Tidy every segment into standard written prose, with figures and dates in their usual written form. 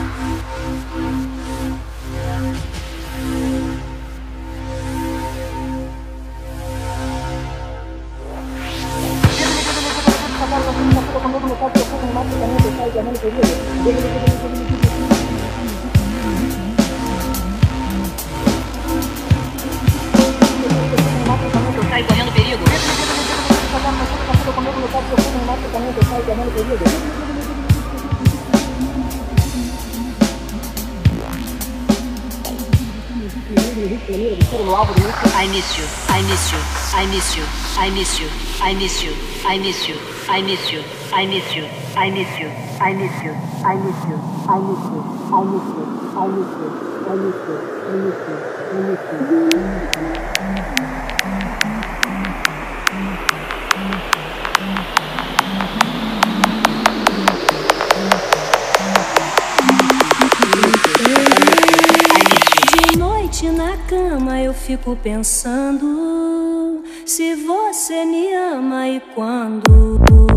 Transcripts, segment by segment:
Sai correndo perigo. I miss you, I miss you, I miss you, I miss you, I miss you, I miss you, I miss you, I miss you, I miss you, I miss you, I miss you, I miss you, I miss you, I miss you, I miss you, I miss you, I miss you. De noite na cama eu fico pensando se você me ama e quando.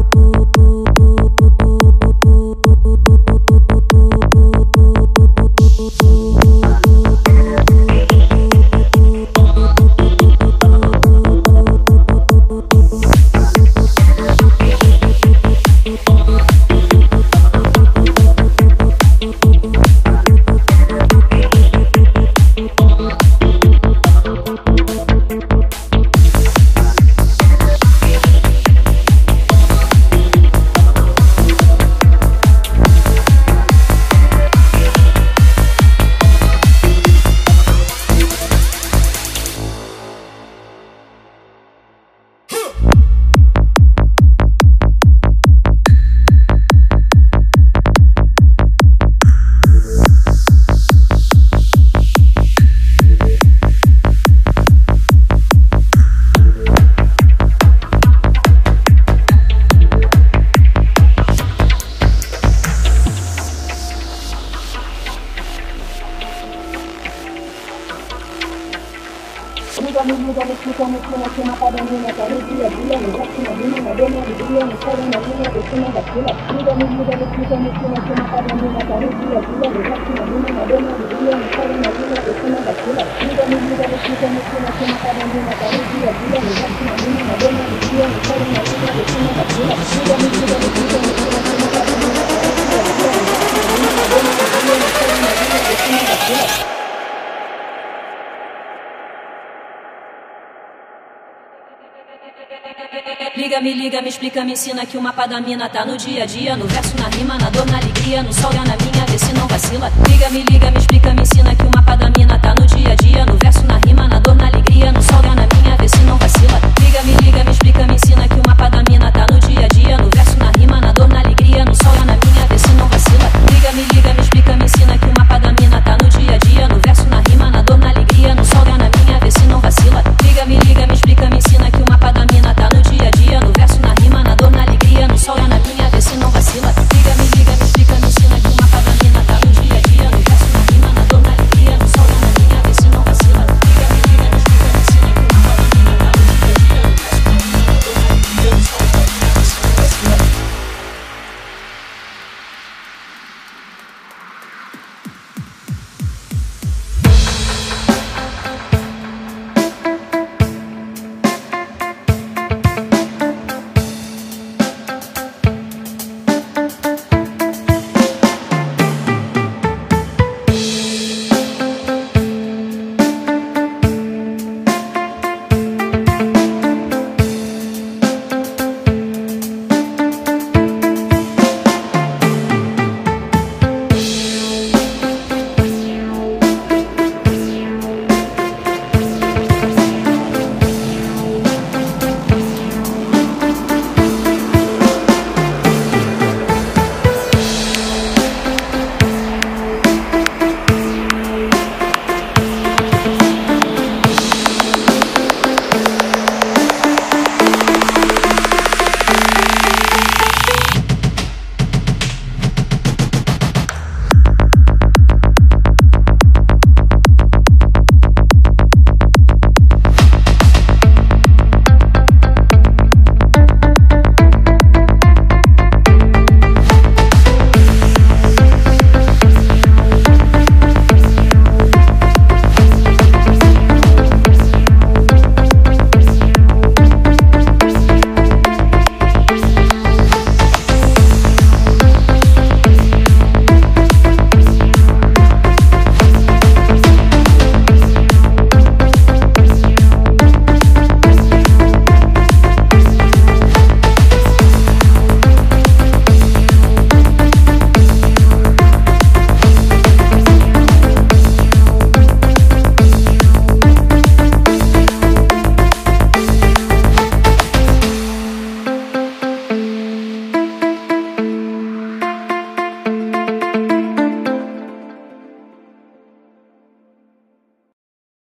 Me liga, me explica, me ensina que o mapa da mina tá no dia a dia, no verso, na rima, na dor, na alegria, no sol e na minha, vê se não vacila. Me liga, me explica, me ensina que o mapa da mina tá no dia a dia, no verso, na rima, na dor, na alegria, no sol e na